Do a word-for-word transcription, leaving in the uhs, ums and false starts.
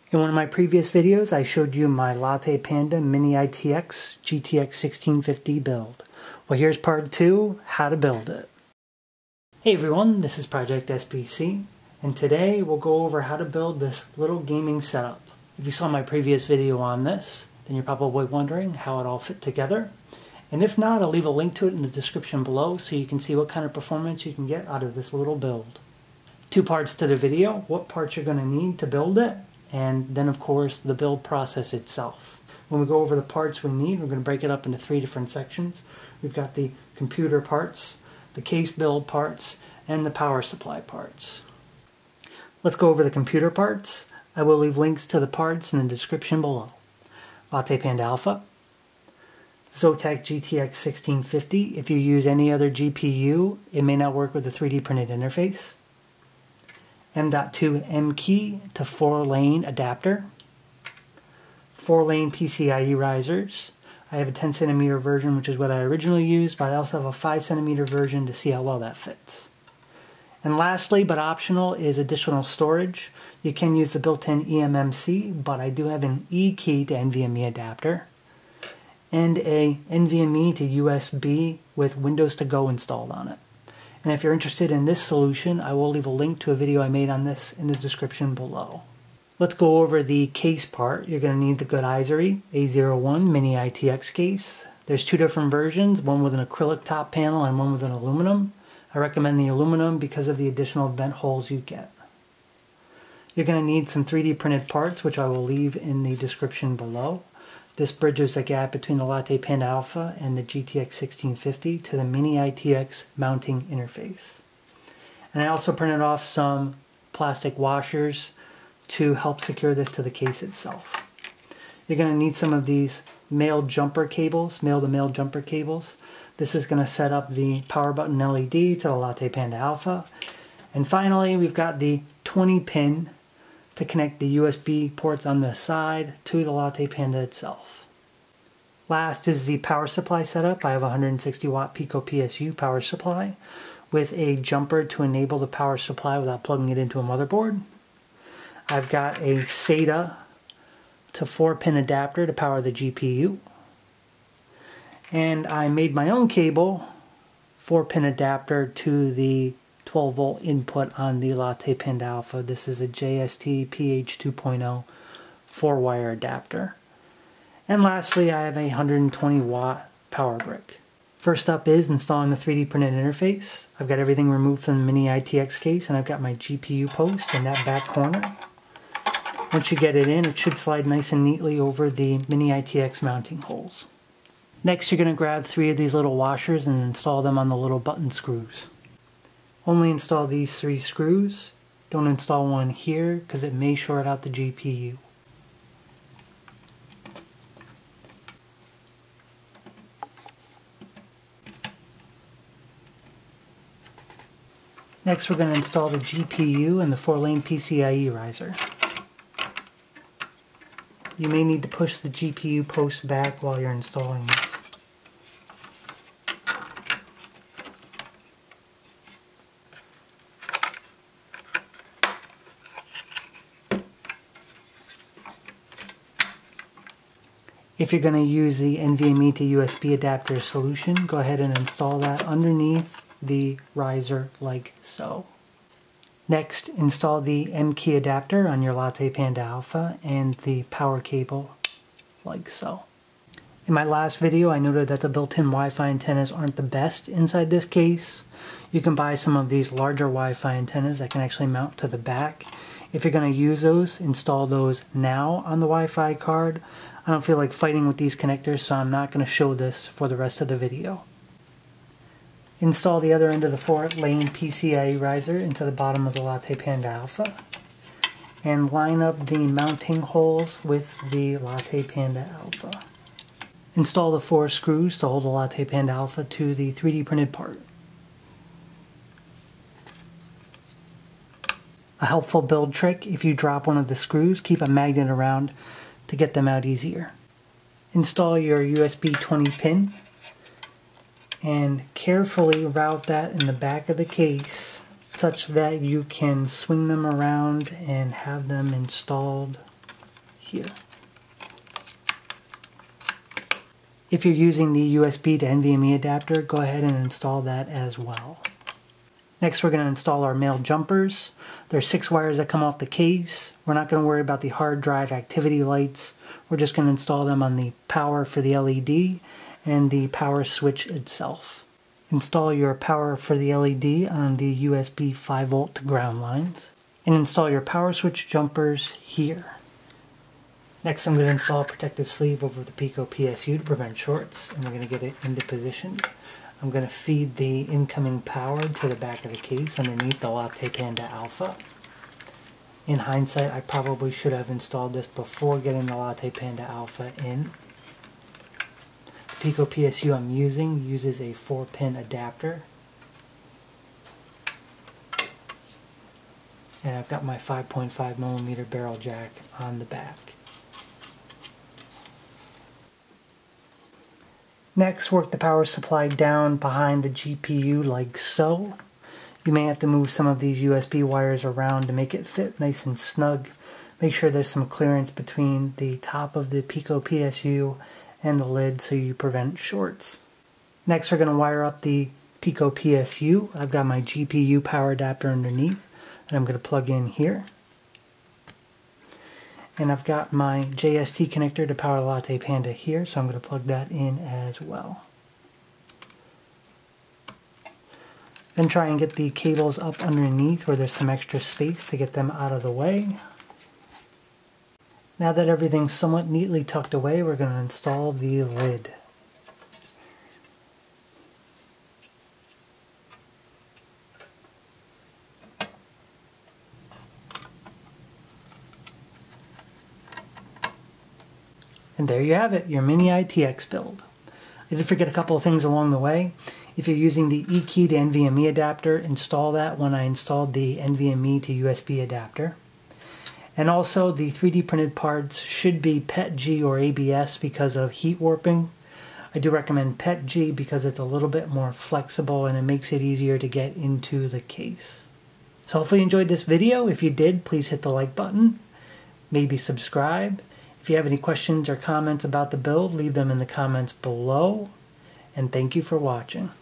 In one of my previous videos, I showed you my Latte Panda Mini I T X G T X sixteen fifty build. Well, here's part two, how to build it. Hey everyone, this is Project S P C, and today we'll go over how to build this little gaming setup. If you saw my previous video on this, then you're probably wondering how it all fit together. And if not, I'll leave a link to it in the description below so you can see what kind of performance you can get out of this little build. Two parts to the video, what parts you're going to need to build it, and then of course the build process itself. When we go over the parts we need, we're going to break it up into three different sections. We've got the computer parts, the case build parts, and the power supply parts. Let's go over the computer parts. I will leave links to the parts in the description below. Latte Panda Alpha, Zotac G T X sixteen fifty. If you use any other G P U, it may not work with the three D printed interface. M dot two M key to four lane adapter, four lane P C I E risers. I have a ten centimeter version, which is what I originally used, but I also have a five centimeter version to see how well that fits. And lastly, but optional, is additional storage. You can use the built-in E M M C, but I do have an E key to N V M e adapter and a N V M e to U S B with Windows to Go installed on it. And if you're interested in this solution, I will leave a link to a video I made on this in the description below. Let's go over the case part. You're going to need the Godisery A zero one Mini I T X case. There's two different versions, one with an acrylic top panel and one with an aluminum. I recommend the aluminum because of the additional vent holes you get. You're going to need some three D printed parts, which I will leave in the description below. This bridges the gap between the Latte Panda Alpha and the G T X sixteen fifty to the Mini I T X mounting interface. And I also printed off some plastic washers to help secure this to the case itself. You're going to need some of these male jumper cables, male-to-male jumper cables. This is going to set up the power button L E D to the Latte Panda Alpha. And finally, we've got the twenty pin to connect the U S B ports on the side to the Latte Panda itself. Last is the power supply setup. I have a one hundred sixty watt Pico P S U power supply with a jumper to enable the power supply without plugging it into a motherboard. I've got a SATA to four pin adapter to power the G P U. And I made my own cable, four pin adapter to the twelve volt input on the Latte Panda Alpha. This is a J S T P H two point oh four wire adapter. And lastly, I have a one hundred twenty watt power brick. First up is installing the three D printed interface. I've got everything removed from the Mini I T X case, and I've got my G P U post in that back corner. Once you get it in, it should slide nice and neatly over the Mini I T X mounting holes. Next, you're going to grab three of these little washers and install them on the little button screws. Only install these three screws. Don't install one here because it may short out the G P U. Next, we're going to install the G P U and the four lane P C I E riser. You may need to push the G P U post back while you're installing this. If you're going to use the N V M e to U S B adapter solution, go ahead and install that underneath the riser like so. Next, install the M key adapter on your Latte Panda Alpha and the power cable like so. In my last video, I noted that the built-in Wi-Fi antennas aren't the best inside this case. You can buy some of these larger Wi-Fi antennas that can actually mount to the back. If you're going to use those, install those now on the Wi-Fi card. I don't feel like fighting with these connectors, so I'm not going to show this for the rest of the video. Install the other end of the four lane P C I E riser into the bottom of the Latte Panda Alpha. And line up the mounting holes with the Latte Panda Alpha. Install the four screws to hold the Latte Panda Alpha to the three D printed part. A helpful build trick: if you drop one of the screws, keep a magnet around to get them out easier. Install your U S B twenty pin and carefully route that in the back of the case such that you can swing them around and have them installed here. If you're using the U S B to N V M e adapter, go ahead and install that as well. Next, we're going to install our male jumpers. There's six wires that come off the case. We're not going to worry about the hard drive activity lights. We're just going to install them on the power for the L E D and the power switch itself. Install your power for the L E D on the U S B five volt to ground lines. And install your power switch jumpers here. Next, I'm going to install a protective sleeve over the Pico P S U to prevent shorts, and we're going to get it into position. I'm going to feed the incoming power to the back of the case underneath the Latte Panda Alpha. In hindsight, I probably should have installed this before getting the Latte Panda Alpha in. The Pico P S U I'm using uses a four pin adapter. And I've got my five point five millimeter barrel jack on the back. Next, work the power supply down behind the G P U like so. You may have to move some of these U S B wires around to make it fit nice and snug. Make sure there's some clearance between the top of the Pico P S U and the lid so you prevent shorts. Next, we're going to wire up the Pico P S U. I've got my G P U power adapter underneath that I'm going to plug in here. And I've got my J S T connector to power Latte Panda here, so I'm going to plug that in as well. Then try and get the cables up underneath where there's some extra space to get them out of the way. Now that everything's somewhat neatly tucked away, we're going to install the lid. And there you have it, your mini I T X build. I did forget a couple of things along the way. If you're using the eKey to N V M e adapter, install that when I installed the N V M e to U S B adapter. And also, the three D printed parts should be P E T G or A B S because of heat warping. I do recommend P E T G because it's a little bit more flexible and it makes it easier to get into the case. So hopefully you enjoyed this video. If you did, please hit the like button, maybe subscribe. If you have any questions or comments about the build, leave them in the comments below. And thank you for watching.